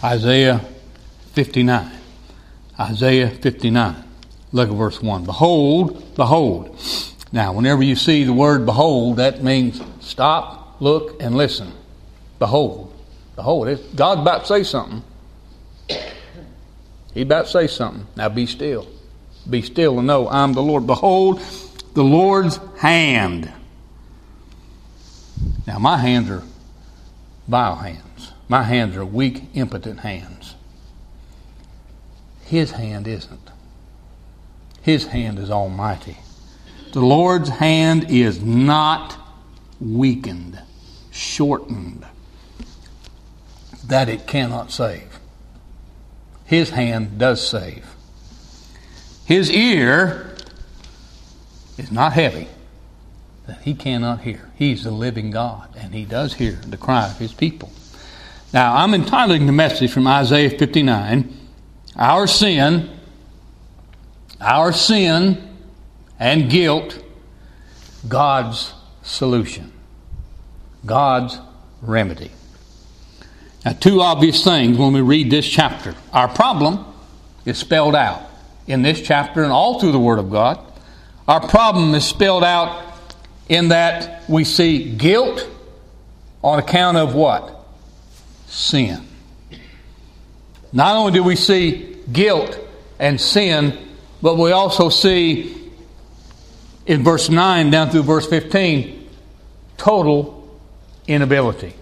Isaiah 59. Isaiah 59. Look at verse 1. Behold, behold. Now, whenever you see the word behold, that means stop, look, and listen. Behold. Behold. God's about to say something. He's about to say something. Now be still. Be still and know I'm the Lord. Behold, the Lord's hand. Now, my hands are vile hands. My hands are weak, impotent hands. His hand isn't. His hand is almighty. The Lord's hand is not weakened, shortened, that it cannot save. His hand does save. His ear is not heavy, that he cannot hear. He's the living God, and he does hear the cry of his people. Now, I'm entitling the message from Isaiah 59, Our sin and guilt, God's solution, God's remedy. Now, two obvious things when we read this chapter. Our problem is spelled out in this chapter and all through the Word of God. Our problem is spelled out in that we see guilt on account of what? Sin. Not only do we see guilt and sin, but we also see in verse 9 down through verse 15, total inability.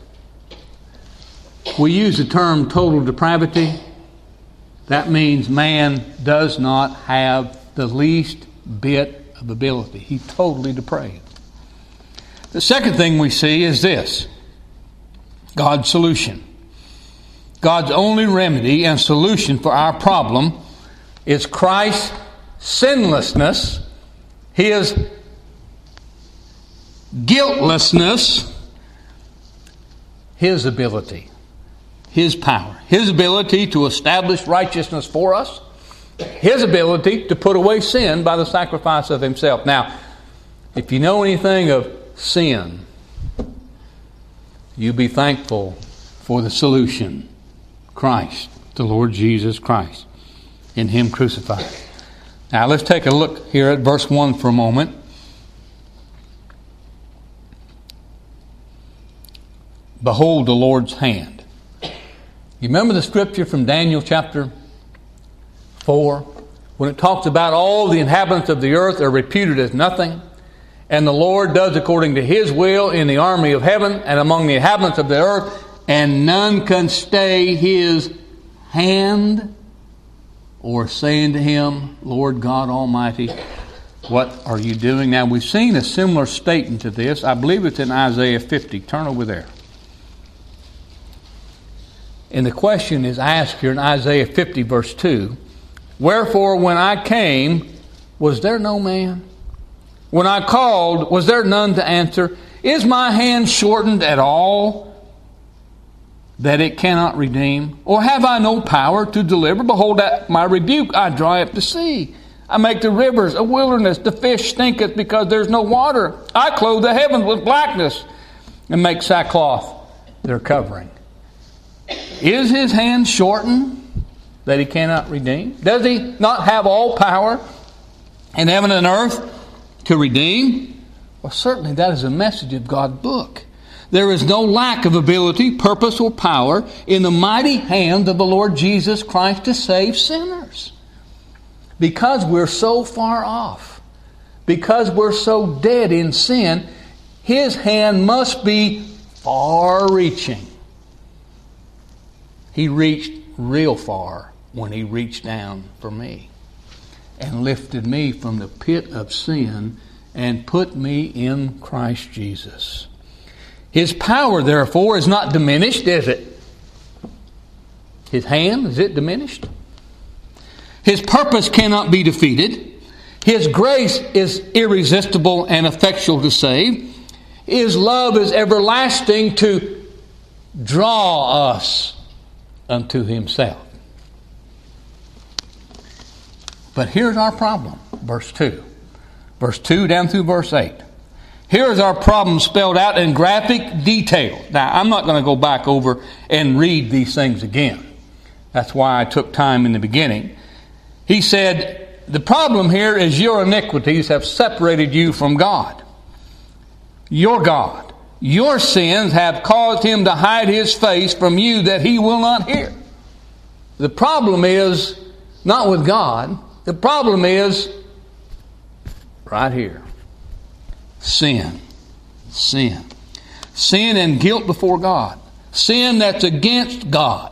We use the term total depravity. That means man does not have the least bit of ability. He's totally depraved. The second thing we see is this: God's solution. God's only remedy and solution for our problem is Christ's sinlessness, His guiltlessness, His ability, His power, His ability to establish righteousness for us, His ability to put away sin by the sacrifice of Himself. Now, if you know anything of sin, you be thankful for the solution: Christ, the Lord Jesus Christ, in Him crucified. Now let's take a look here at verse 1 for a moment. Behold the Lord's hand. You remember the scripture from Daniel chapter 4? When it talks about all the inhabitants of the earth are reputed as nothing, and the Lord does according to His will in the army of heaven and among the inhabitants of the earth, and none can stay His hand, or saying to Him, Lord God Almighty, what are you doing? Now, we've seen a similar statement to this. I believe it's in Isaiah 50. Turn over there. And the question is asked here in Isaiah 50 verse 2. Wherefore, when I came, was there no man? When I called, was there none to answer? Is my hand shortened at all, that it cannot redeem? Or have I no power to deliver? Behold, at my rebuke I dry up the sea. I make the rivers a wilderness. The fish stinketh because there's no water. I clothe the heavens with blackness and make sackcloth their covering. Is His hand shortened that He cannot redeem? Does He not have all power in heaven and earth to redeem? Well, certainly that is a message of God's book. There is no lack of ability, purpose, or power in the mighty hand of the Lord Jesus Christ to save sinners. Because we're so far off, because we're so dead in sin, His hand must be far-reaching. He reached real far when He reached down for me and lifted me from the pit of sin and put me in Christ Jesus. His power, therefore, is not diminished, is it? His hand, is it diminished? His purpose cannot be defeated. His grace is irresistible and effectual to save. His love is everlasting to draw us unto Himself. But here's our problem, verse 2. Verse 2 down through verse 8. Here's our problem spelled out in graphic detail. Now, I'm not going to go back over and read these things again. That's why I took time in the beginning. He said, the problem here is your iniquities have separated you from God. Your God. Your sins have caused him to hide his face from you that he will not hear. The problem is not with God. The problem is right here. Sin. Sin. Sin and guilt before God. Sin that's against God.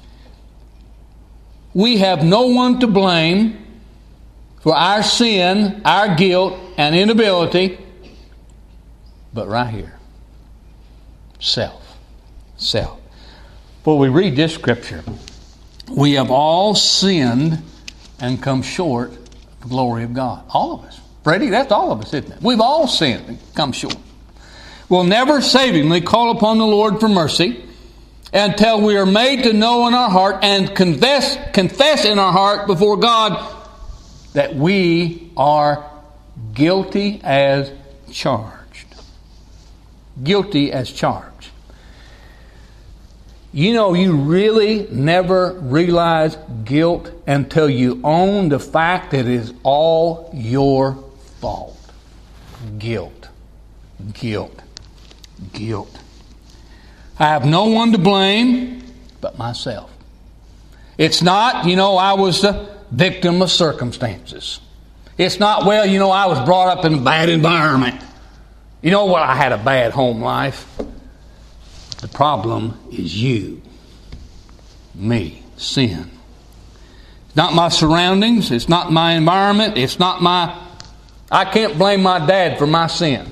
We have no one to blame for our sin, our guilt, and inability, but right here. Self. Self. For we read this scripture. We have all sinned and come short of the glory of God. All of us. Freddie, that's all of us, isn't it? We've all sinned and come short. We'll never savingly call upon the Lord for mercy until we are made to know in our heart and confess in our heart before God that we are guilty as charged. Guilty as charged. You know, you really never realize guilt until you own the fact that it is all your fault. Guilt. Guilt. Guilt. I have no one to blame but myself. It's not, I was the victim of circumstances. It's not, I was brought up in a bad environment. I had a bad home life. The problem is you. Me. Sin. It's not my surroundings. It's not my environment. I can't blame my dad for my sin.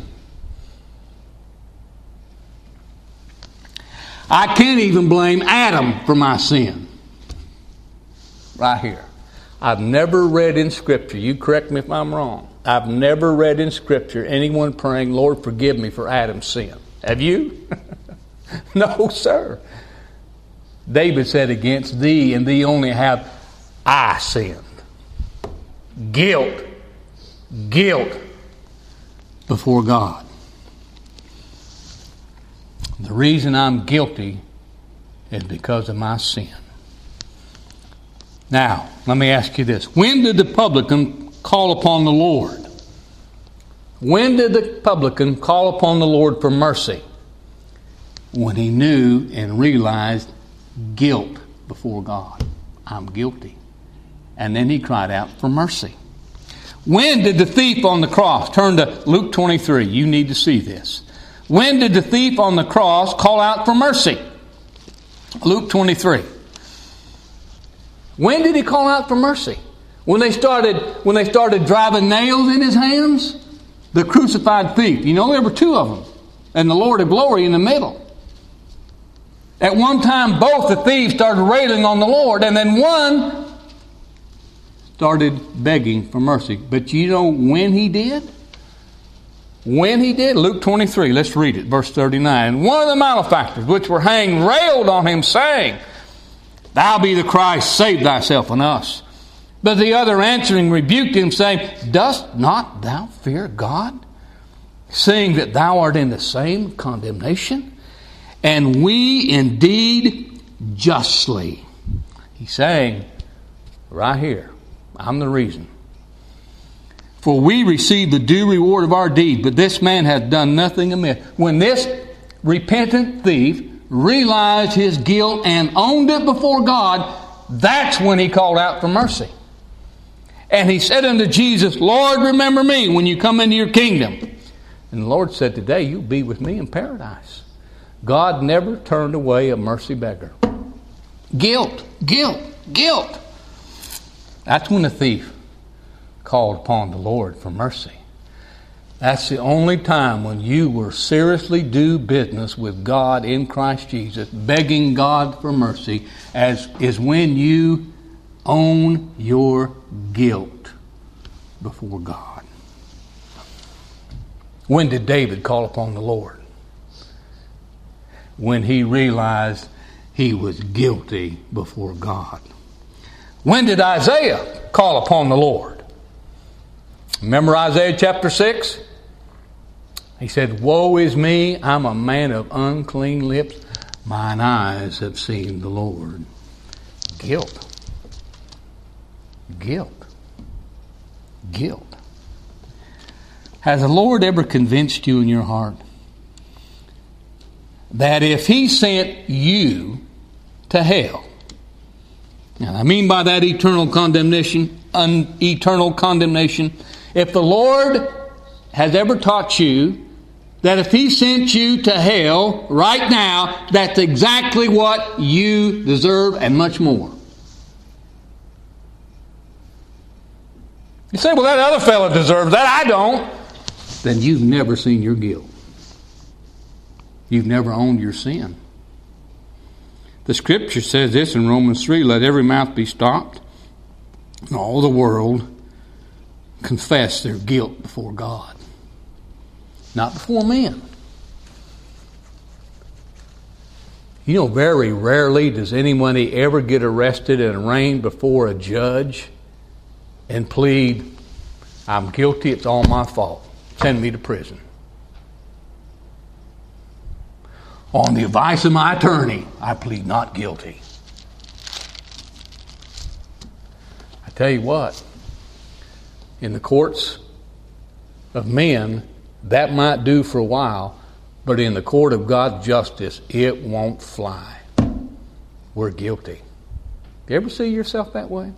I can't even blame Adam for my sin. Right here. I've never read in Scripture, you correct me if I'm wrong, I've never read in Scripture anyone praying, Lord, forgive me for Adam's sin. Have you? No, sir. David said, against thee and thee only have I sinned. Guilt. Guilt before God. The reason I'm guilty is because of my sin. Now, let me ask you this. When did the publican call upon the Lord? When did the publican call upon the Lord for mercy? When he knew and realized guilt before God. I'm guilty. And then he cried out for mercy. When did the thief on the cross, turn to Luke 23, you need to see this. When did the thief on the cross call out for mercy? Luke 23. When did he call out for mercy? When they started driving nails in his hands? The crucified thief. There were two of them. And the Lord of glory in the middle. At one time, both the thieves started railing on the Lord. And then one started begging for mercy. But when he did? When he did, Luke 23, let's read it, verse 39. One of the malefactors which were hanged railed on him, saying, Thou be the Christ, save thyself and us. But the other answering rebuked him, saying, Dost not thou fear God, seeing that thou art in the same condemnation? And we indeed justly. He's saying, right here, I'm the reason. For we receive the due reward of our deed, but this man hath done nothing amiss. When this repentant thief realized his guilt and owned it before God, that's when he called out for mercy. And he said unto Jesus, Lord, remember me when you come into your kingdom. And the Lord said, today you'll be with me in paradise. God never turned away a mercy beggar. Guilt, guilt, guilt. That's when the thief called upon the Lord for mercy. That's the only time when you will seriously do business with God in Christ Jesus, begging God for mercy, is when you own your guilt before God. When did David call upon the Lord? When he realized he was guilty before God. When did Isaiah call upon the Lord? Remember Isaiah chapter 6? He said, Woe is me, I'm a man of unclean lips. Mine eyes have seen the Lord. Guilt. Guilt. Guilt. Has the Lord ever convinced you in your heart that if He sent you to hell, and I mean by that eternal condemnation, if the Lord has ever taught you that if He sent you to hell right now, that's exactly what you deserve and much more? You say, well, that other fellow deserves that. I don't. Then you've never seen your guilt. You've never owned your sin. The Scripture says this in Romans 3, let every mouth be stopped, and all the world confess their guilt before God. Not before men. You know, very rarely does anybody ever get arrested and arraigned before a judge and plead, I'm guilty, it's all my fault. Send me to prison. On the advice of my attorney, I plead not guilty. I tell you what, in the courts of men, that might do for a while, but in the court of God's justice, it won't fly. We're guilty. You ever see yourself that way?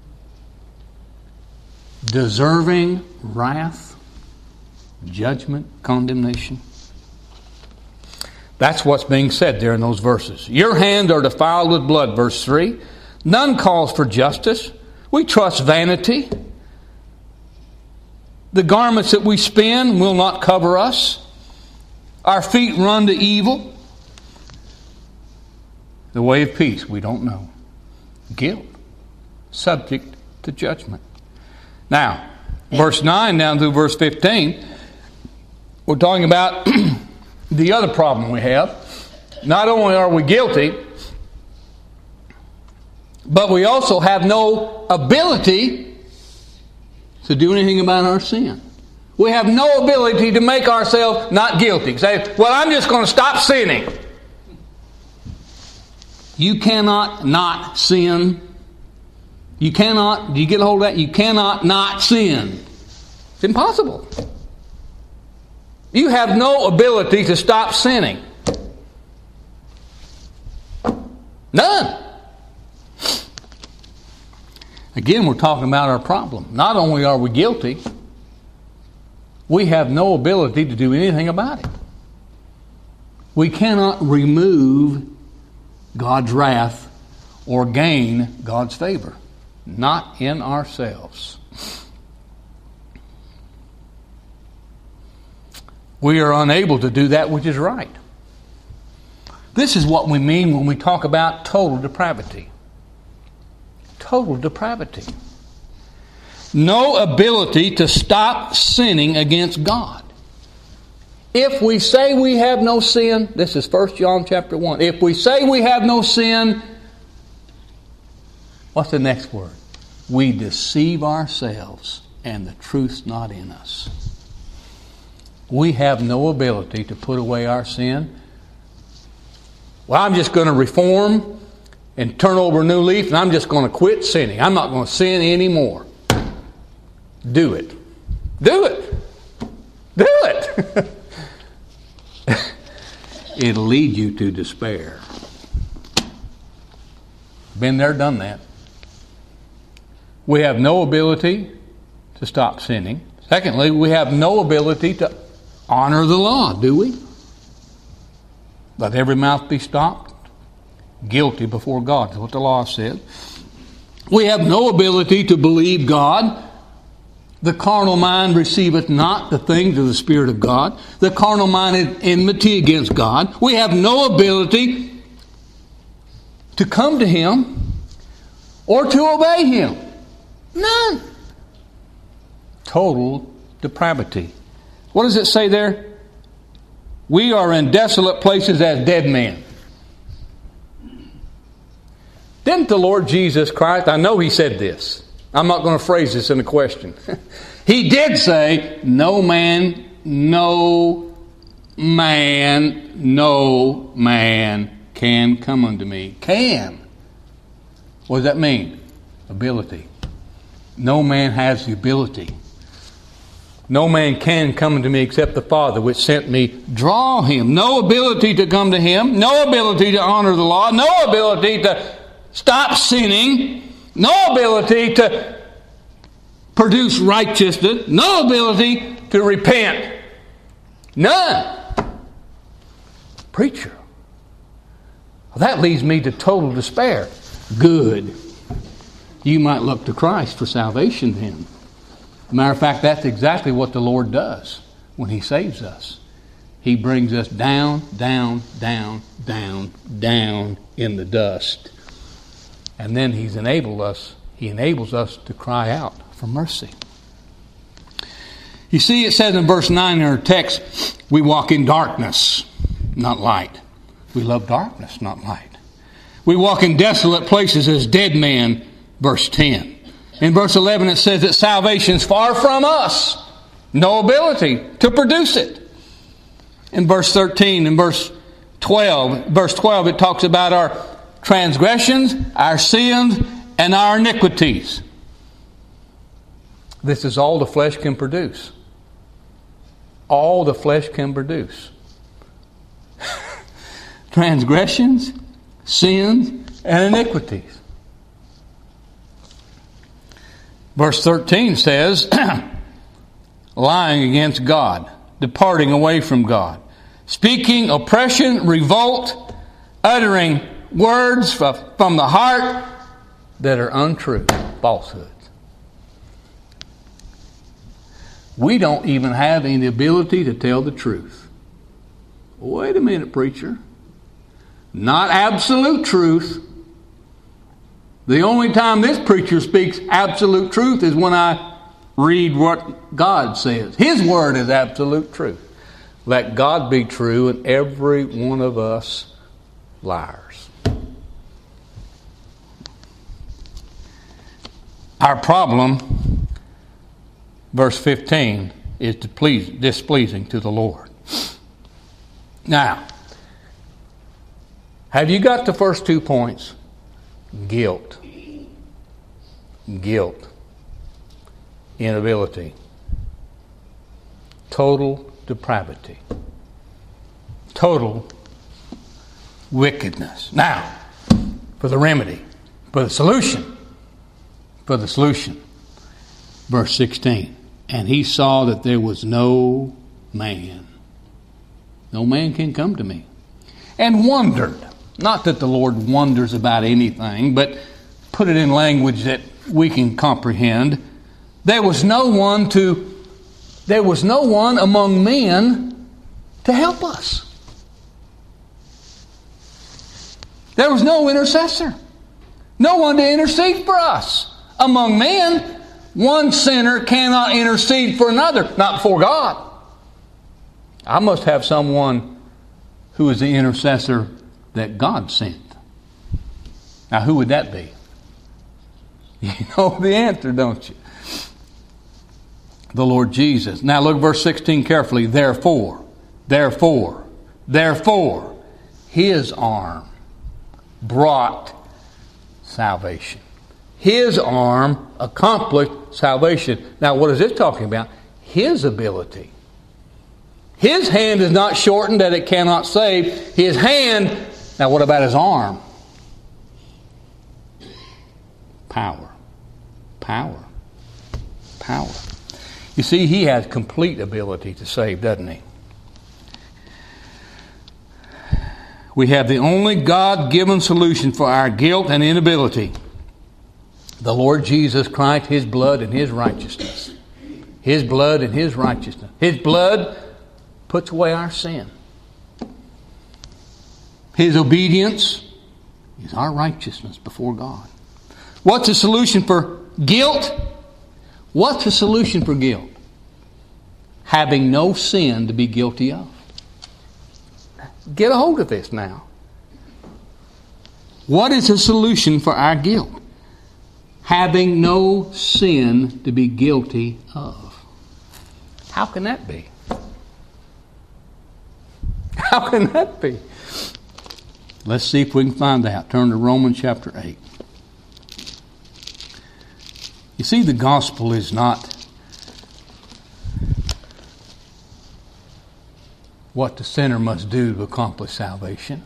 Deserving wrath, judgment, condemnation. That's what's being said there in those verses. Your hands are defiled with blood, verse 3. None calls for justice. We trust vanity. The garments that we spin will not cover us. Our feet run to evil. The way of peace we don't know. Guilt. Subject to judgment. Now, verse 9 down through verse 15, we're talking about the other problem we have. Not only are we guilty, but we also have no ability to do anything about our sin. We have no ability to make ourselves not guilty. Say, well, I'm just going to stop sinning. You cannot not sin. You cannot, do you get a hold of that? You cannot not sin. It's impossible. You have no ability to stop sinning. None. Again, we're talking about our problem. Not only are we guilty, we have no ability to do anything about it. We cannot remove God's wrath or gain God's favor. Not in ourselves. We are unable to do that which is right. This is what we mean when we talk about total depravity. Total depravity. No ability to stop sinning against God. If we say we have no sin, this is 1 John chapter 1. If we say we have no sin, what's the next word? We deceive ourselves and the truth's not in us. We have no ability to put away our sin. Well, I'm just going to reform and turn over a new leaf and I'm just going to quit sinning. I'm not going to sin anymore. Do it. Do it. Do it. It'll lead you to despair. Been there, done that. We have no ability to stop sinning. Secondly, we have no ability to honor the law, do we? Let every mouth be stopped. Guilty before God is what the law says. We have no ability to believe God. The carnal mind receiveth not the things of the Spirit of God. The carnal mind is enmity against God. We have no ability to come to Him or to obey Him. None. Total depravity. What does it say there? We are in desolate places as dead men. Didn't the Lord Jesus Christ, I know He said this. I'm not going to phrase this in a question. He did say, no man can come unto me. Can. What does that mean? Ability. No man has the ability. No man can come to me except the Father which sent me draw him. No ability to come to him. No ability to honor the law. No ability to stop sinning. No ability to produce righteousness. No ability to repent. None. Preacher. Well, that leads me to total despair. Good. You might look to Christ for salvation then. Matter of fact, that's exactly what the Lord does when He saves us. He brings us down, down, down, down, down in the dust. And then He enables us to cry out for mercy. You see, it says in verse 9 in our text, we walk in darkness, not light. We love darkness, not light. We walk in desolate places as dead men, verse 10. In verse 11 it says that salvation is far from us. No ability to produce it. In verse 13 and verse 12 it talks about our transgressions, our sins, and our iniquities. This is all the flesh can produce. All the flesh can produce. Transgressions, sins, and iniquities. Verse 13 says, lying against God, departing away from God, speaking oppression, revolt, uttering words from the heart that are untrue, falsehoods. We don't even have any ability to tell the truth. Wait a minute, preacher. Not absolute truth. The only time this preacher speaks absolute truth is when I read what God says. His word is absolute truth. Let God be true and every one of us liars. Our problem, verse 15, is displeasing to the Lord. Now, have you got the first 2 points? Guilt. Guilt. Inability. Total depravity. Total wickedness. Now, for the remedy, for the solution. Verse 16. And he saw that there was no man. No man can come to me. And wondered. Not that the Lord wonders about anything, but put it in language that we can comprehend. There was no one among men to help us. There was no intercessor. No one to intercede for us. Among men, one sinner cannot intercede for another, not before God. I must have someone who is the intercessor that God sent. Now, who would that be? You know the answer, don't you? The Lord Jesus. Now look verse 16 carefully. Therefore, His arm brought salvation. His arm accomplished salvation. Now what is this talking about? His ability. His hand is not shortened that it cannot save. His hand. Now what about His arm? Power. You see, He has complete ability to save, doesn't He? We have the only God-given solution for our guilt and inability. The Lord Jesus Christ, His blood and His righteousness. His blood and His righteousness. His blood puts away our sin. His obedience is our righteousness before God. What's the solution for guilt? What's the solution for guilt? Having no sin to be guilty of. Get a hold of this now. What is the solution for our guilt? Having no sin to be guilty of. How can that be? How can that be? Let's see if we can find out. Turn to Romans chapter 8. You see, the gospel is not what the sinner must do to accomplish salvation.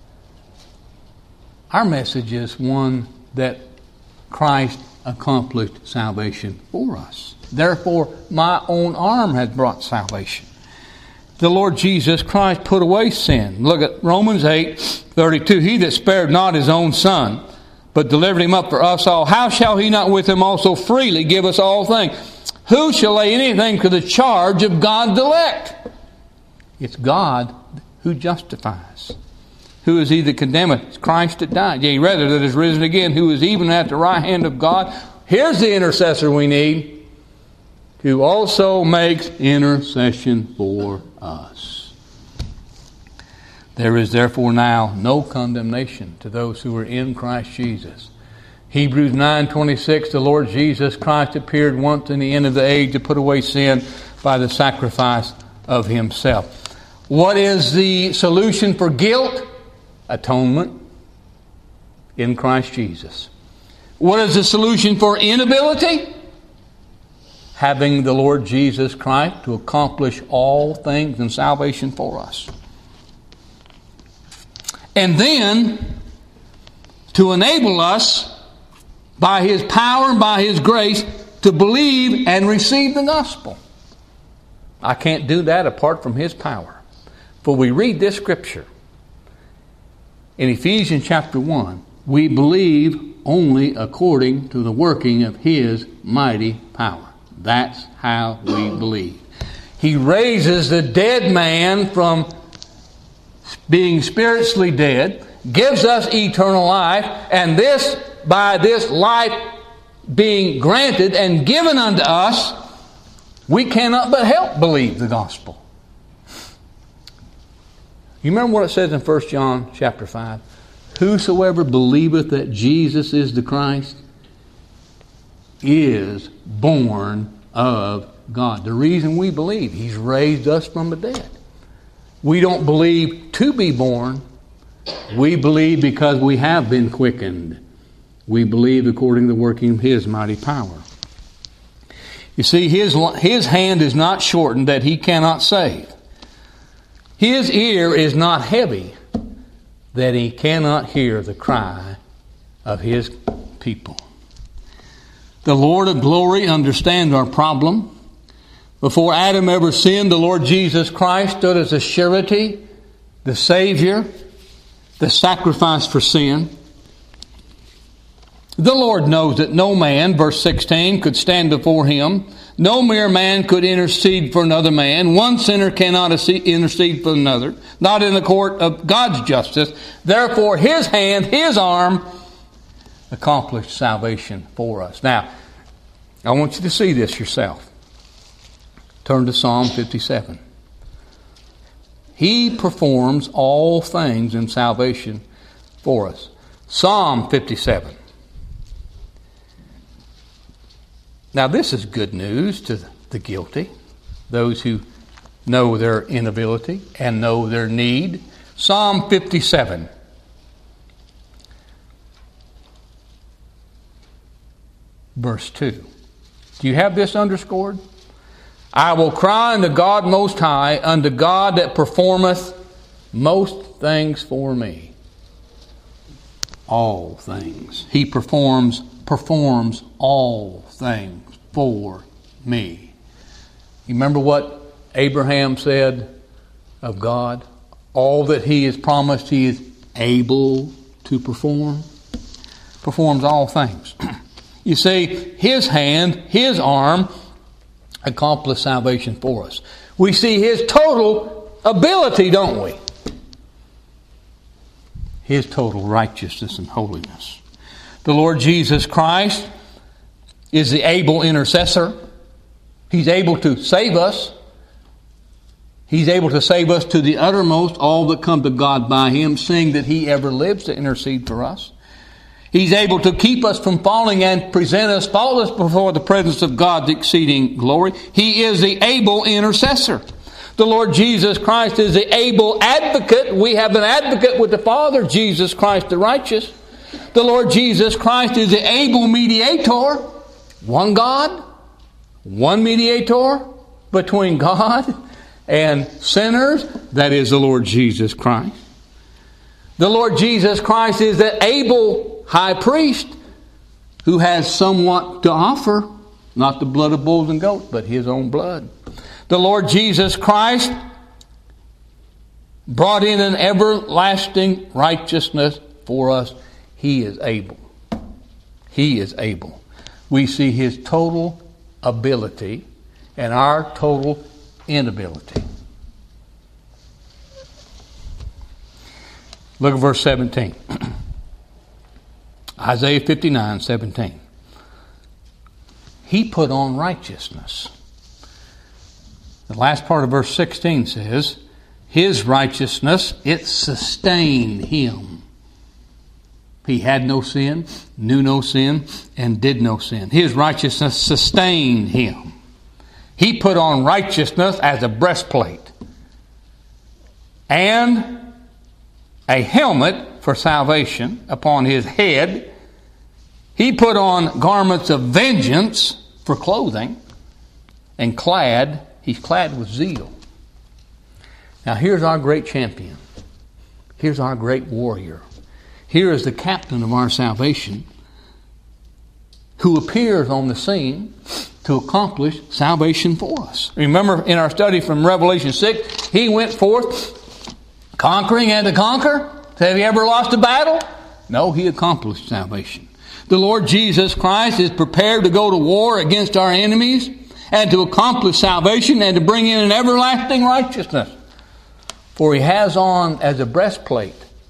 Our message is one that Christ accomplished salvation for us. Therefore, my own arm has brought salvation. The Lord Jesus Christ put away sin. Look at Romans 8:32. He that spared not his own Son, but delivered him up for us all, how shall he not with him also freely give us all things? Who shall lay anything to the charge of God's elect? It's God who justifies. Who is he that condemneth? It's Christ that died. Yea, rather that is risen again, who is even at the right hand of God. Here's the intercessor we need, who also makes intercession for us. There is therefore now no condemnation to those who are in Christ Jesus. Hebrews 9:26, the Lord Jesus Christ appeared once in the end of the age to put away sin by the sacrifice of himself. What is the solution for guilt? Atonement in Christ Jesus. What is the solution for inability? Having the Lord Jesus Christ to accomplish all things in salvation for us. And then to enable us by His power and by His grace to believe and receive the gospel. I can't do that apart from His power. For we read this scripture in Ephesians chapter 1. We believe only according to the working of His mighty power. That's how we believe. He raises the dead man from being spiritually dead, gives us eternal life, and this, by this life being granted and given unto us, we cannot but help believe the gospel. You remember what it says in 1 John chapter 5? Whosoever believeth that Jesus is the Christ is born of God. The reason we believe, He's raised us from the dead. We don't believe to be born. We believe because we have been quickened. We believe according to the working of His mighty power. You see, His hand is not shortened that He cannot save. His ear is not heavy that He cannot hear the cry of His people. The Lord of glory understands our problem. Before Adam ever sinned, the Lord Jesus Christ stood as a surety, the Savior, the sacrifice for sin. The Lord knows that no man, verse 16, could stand before Him. No mere man could intercede for another man. One sinner cannot intercede for another, not in the court of God's justice. Therefore, His hand, His arm, accomplished salvation for us. Now, I want you to see this yourself. Turn to Psalm 57. He performs all things in salvation for us. Psalm 57. Now, this is good news to the guilty, those who know their inability and know their need. Psalm 57. Verse 2. Do you have this underscored? I will cry unto God Most High, unto God that performeth most things for me. All things. He performs all things for me. You remember what Abraham said of God? All that He has promised, He is able to perform. Performs all things. You see, His hand, His arm, accomplished salvation for us. We see His total ability, don't we? His total righteousness and holiness. The Lord Jesus Christ is the able intercessor. He's able to save us. He's able to save us to the uttermost, all that come to God by Him, seeing that He ever lives to intercede for us. He's able to keep us from falling and present us faultless before the presence of God's exceeding glory. He is the able intercessor. The Lord Jesus Christ is the able advocate. We have an advocate with the Father, Jesus Christ the righteous. The Lord Jesus Christ is the able mediator. one God, one mediator between God and sinners, that is the Lord Jesus Christ. The Lord Jesus Christ is the able high priest who has somewhat to offer, not the blood of bulls and goats, but His own blood. The Lord Jesus Christ brought in an everlasting righteousness for us. He is able. He is able. We see His total ability and our total inability. Look at verse 17. Isaiah 59:17. He put on righteousness. The last part of verse 16 says, His righteousness, it sustained Him. He had no sin, knew no sin, and did no sin. His righteousness sustained Him. He put on righteousness as a breastplate and a helmet for salvation upon His head. He put on garments of vengeance for clothing, and He's clad with zeal. Now here's our great champion. Here's our great warrior. Here is the captain of our salvation, who appears on the scene to accomplish salvation for us. Remember in our study from Revelation 6, He went forth conquering and to conquer. Have you ever lost a battle? No, He accomplished salvation. The Lord Jesus Christ is prepared to go to war against our enemies and to accomplish salvation and to bring in an everlasting righteousness. For He has on as a breastplate,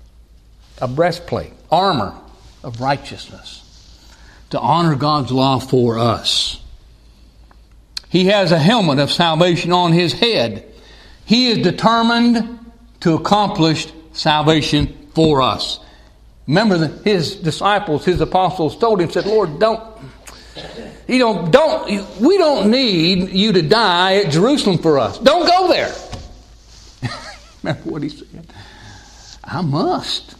armor of righteousness, to honor God's law for us. He has a helmet of salvation on His head. He is determined to accomplish salvation for us. Remember that His disciples, His apostles told Him, said, Lord, we don't need you to die at Jerusalem for us. Don't go there. Remember what He said? I must.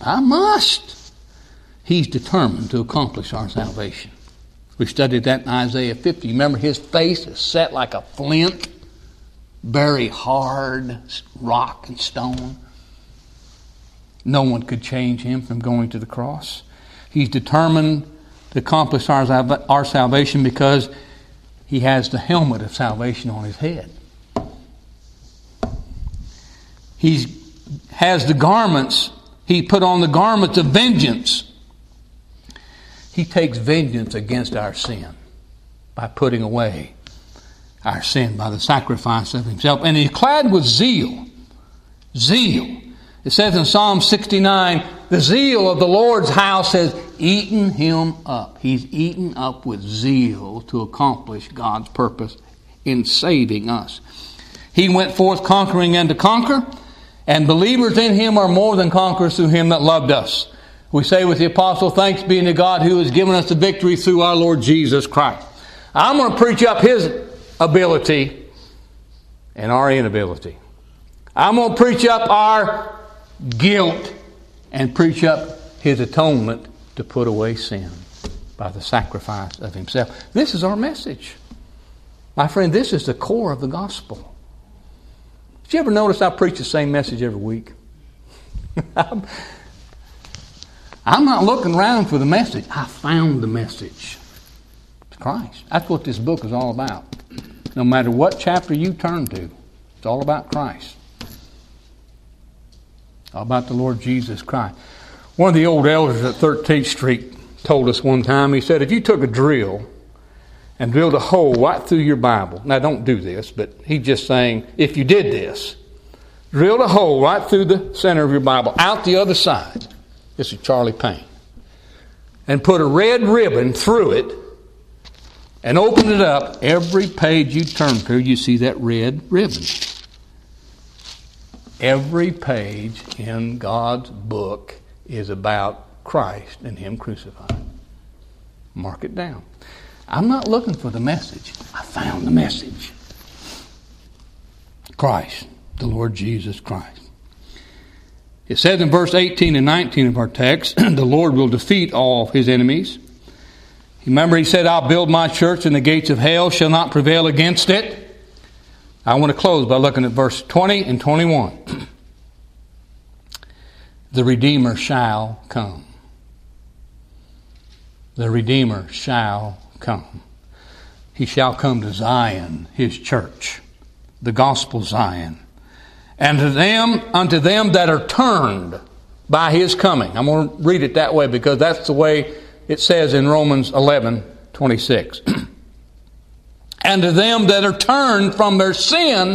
He's determined to accomplish our salvation. We studied that in Isaiah 50. Remember, His face is set like a flint, very hard rock and stone. No one could change Him from going to the cross. He's determined to accomplish our salvation because He has the helmet of salvation on His head. He has the garments. He put on the garments of vengeance. He takes vengeance against our sin by putting away our sin by the sacrifice of Himself. And He's clad with zeal. Zeal. It says in Psalm 69, the zeal of the Lord's house has eaten Him up. He's eaten up with zeal to accomplish God's purpose in saving us. He went forth conquering and to conquer, and believers in Him are more than conquerors through Him that loved us. We say with the apostle, thanks be to God who has given us the victory through our Lord Jesus Christ. I'm going to preach up His ability and our inability. I'm going to preach up our guilt and preach up His atonement to put away sin by the sacrifice of Himself. This is our message. My friend, this is the core of the gospel. Did you ever notice I preach the same message every week? I'm not looking around for the message. I found the message. It's Christ. That's what this book is all about. No matter what chapter you turn to, it's all about Christ. All about the Lord Jesus Christ. One of the old elders at 13th Street told us one time, he said, if you took a drill and drilled a hole right through your Bible. Now don't do this, but he's just saying, if you did this, drilled a hole right through the center of your Bible, out the other side. This is Charlie Payne. And put a red ribbon through it and opened it up. Every page you turn to, you see that red ribbon. Every page in God's book is about Christ and Him crucified. Mark it down. I'm not looking for the message. I found the message. Christ, the Lord Jesus Christ. It says in verse 18 and 19 of our text, the Lord will defeat all His enemies. Remember, he said, I'll build my church and the gates of hell shall not prevail against it. I want to close by looking at verse 20 and 21. The Redeemer shall come. The Redeemer shall come. He shall come to Zion, his church, the gospel Zion. And unto them that are turned by his coming. I'm going to read it that way because that's the way it says in Romans 11:26. And to them that are turned from their sin,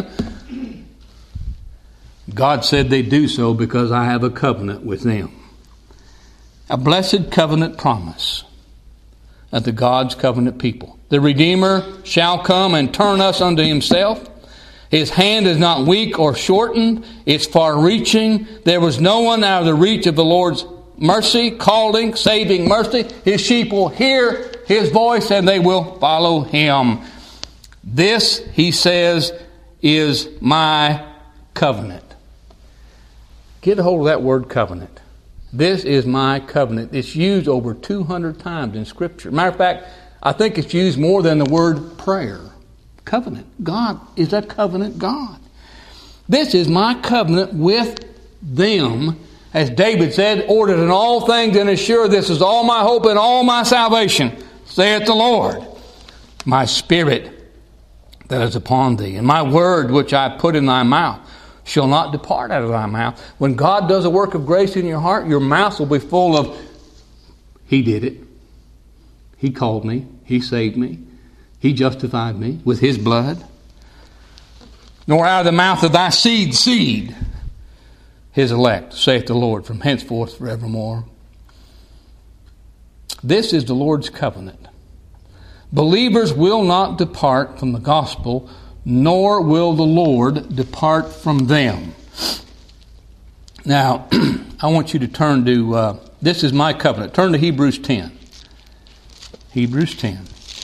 God said they do so because I have a covenant with them. A blessed covenant promise unto God's covenant people. The Redeemer shall come and turn us unto himself. His hand is not weak or shortened. It's far-reaching. There was no one out of the reach of the Lord's mercy, calling, saving mercy. His sheep will hear his voice and they will follow him. This, he says, is my covenant. Get a hold of that word covenant. This is my covenant. It's used over 200 times in Scripture. Matter of fact, I think it's used more than the word prayer. Covenant. God is a covenant God. This is my covenant with them. As David said, ordered in all things and assured, this is all my hope and all my salvation, saith the Lord. My spirit that is upon thee, and my word which I put in thy mouth shall not depart out of thy mouth. When God does a work of grace in your heart, your mouth will be full of, He did it. He called me. He saved me. He justified me with His blood. Nor out of the mouth of thy seed, His elect, saith the Lord, from henceforth forevermore. This is the Lord's covenant. Believers will not depart from the gospel, nor will the Lord depart from them. Now, I want you to turn to, this is my covenant. Turn to Hebrews 10. Hebrews 10.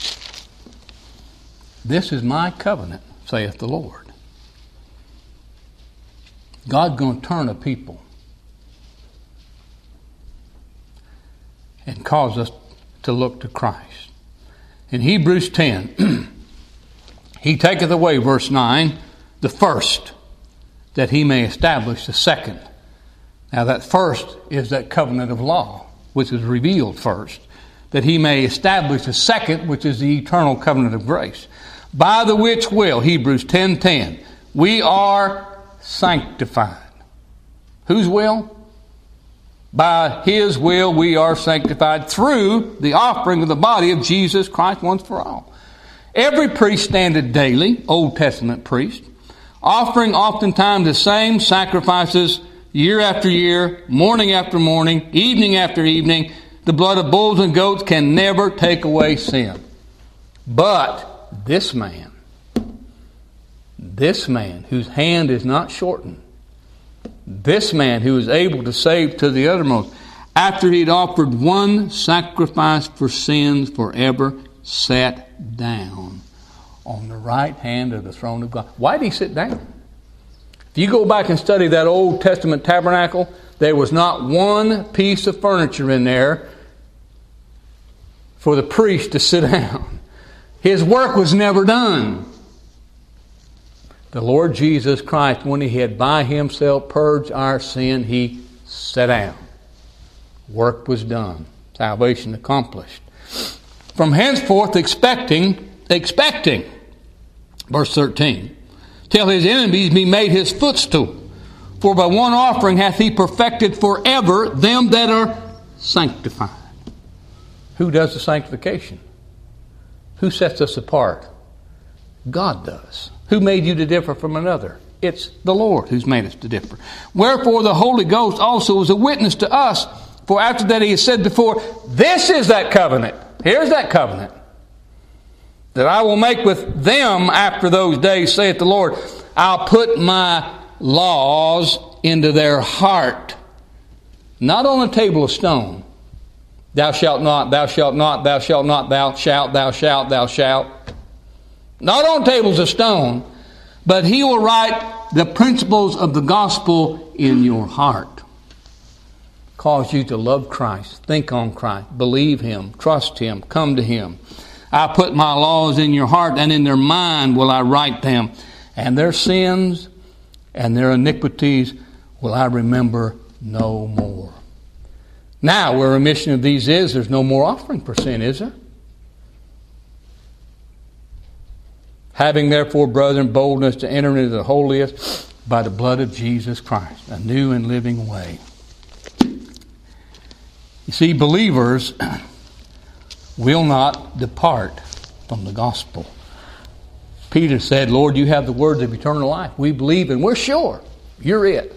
This is my covenant, saith the Lord. God's going to turn a people and cause us to look to Christ. In Hebrews 10, He taketh away, verse 9, the first, that He may establish the second. Now that first is that covenant of law, which is revealed first, that He may establish the second, which is the eternal covenant of grace. By the which will, Hebrews 10:10, we are sanctified. Whose will? By His will we are sanctified through the offering of the body of Jesus Christ once for all. Every priest standeth daily, Old Testament priest, offering oftentimes the same sacrifices year after year, morning after morning, evening after evening. The blood of bulls and goats can never take away sin. But this man whose hand is not shortened, this man who is able to save to the uttermost, after he'd offered one sacrifice for sins forever, sat down on the right hand of the throne of God. Why did he sit down? If you go back and study that Old Testament tabernacle, there was not one piece of furniture in there for the priest to sit down. His work was never done. The Lord Jesus Christ, when He had by Himself purged our sin, He sat down. Work was done. Salvation accomplished. From henceforth expecting, verse 13, till His enemies be made His footstool. For by one offering hath He perfected forever them that are sanctified. Who does the sanctification? Who sets us apart? God does. Who made you to differ from another? It's the Lord who's made us to differ. Wherefore the Holy Ghost also is a witness to us. For after that He has said before, this is that covenant. Here's that covenant that I will make with them after those days, saith the Lord. I'll put my laws into their heart, not on a table of stone. Thou shalt not, thou shalt not, thou shalt not, thou shalt, thou shalt, thou shalt. Not on tables of stone, but He will write the principles of the gospel in your heart. cause you to love Christ, think on Christ, believe Him, trust Him, come to Him. I put my laws in your heart, and in their mind will I write them. And their sins and their iniquities will I remember no more. Now, where remission of these is, there's no more offering for sin, is there? Having therefore, brethren, boldness to enter into the holiest by the blood of Jesus Christ, a new and living way. You see, believers will not depart from the gospel. Peter said, Lord, you have the words of eternal life. We believe and we're sure you're it.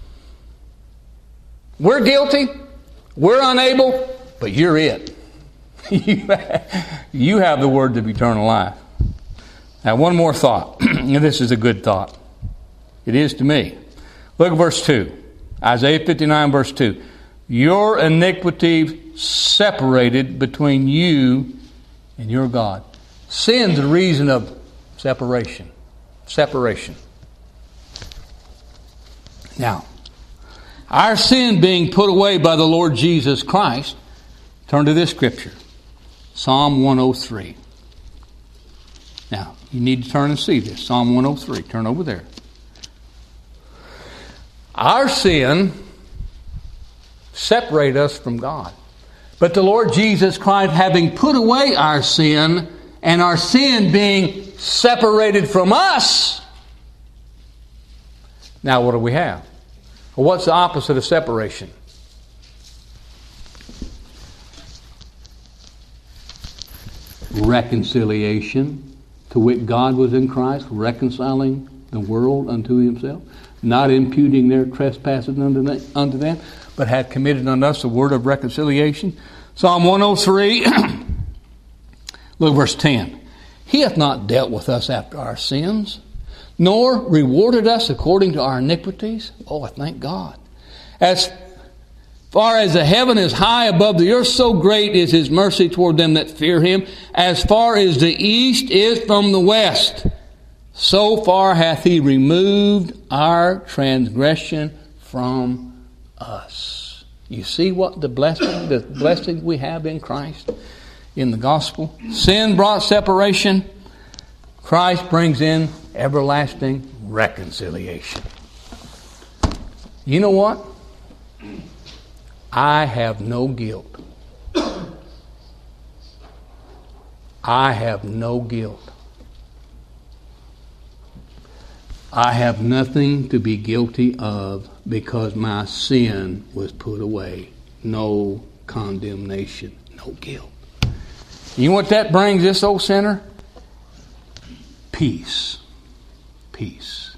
We're guilty. We're unable, but you're it. You have the words of eternal life. Now, one more thought. And this is a good thought. It is to me. Look at verse 2. Isaiah 59, verse 2. Your iniquity separated between you and your God. Sin's the reason of separation. Separation. Now, our sin being put away by the Lord Jesus Christ, turn to this scripture. Psalm 103. Now, you need to turn and see this. Psalm 103. Turn over there. Our sin separate us from God. But the Lord Jesus Christ, having put away our sin, and our sin being separated from us, now what do we have? Well, what's the opposite of separation? Reconciliation. To wit, God was in Christ, reconciling the world unto Himself, not imputing their trespasses unto them, but had committed unto us the word of reconciliation. Psalm 103, look at verse 10. He hath not dealt with us after our sins, nor rewarded us according to our iniquities. Oh, I thank God. As far as the heaven is high above the earth, so great is His mercy toward them that fear Him. As far as the east is from the west, so far hath He removed our transgression from us. You see what the blessing we have in Christ, in the gospel. Sin brought separation. Christ brings in everlasting reconciliation. You know what? I have no guilt. I have no guilt. I have nothing to be guilty of because my sin was put away. No condemnation, no guilt. You know what that brings this old sinner? Peace. Peace.